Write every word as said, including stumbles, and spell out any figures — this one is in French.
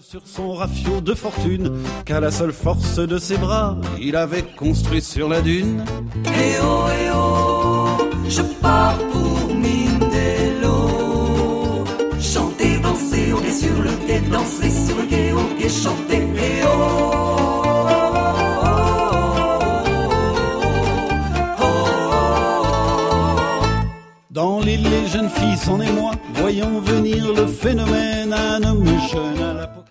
sur son rafio de fortune, qu'à la seule force de ses bras, il avait construit sur la dune. Eh oh, eh oh, je pars pour Mindelo. Chanter, danser, au quai sur le quai, danser sur le quai, au quai, chanter, eh oh. Dans l'île, les jeunes filles s'en émoient, voyant venir le phénomène, un homme jeune à la peau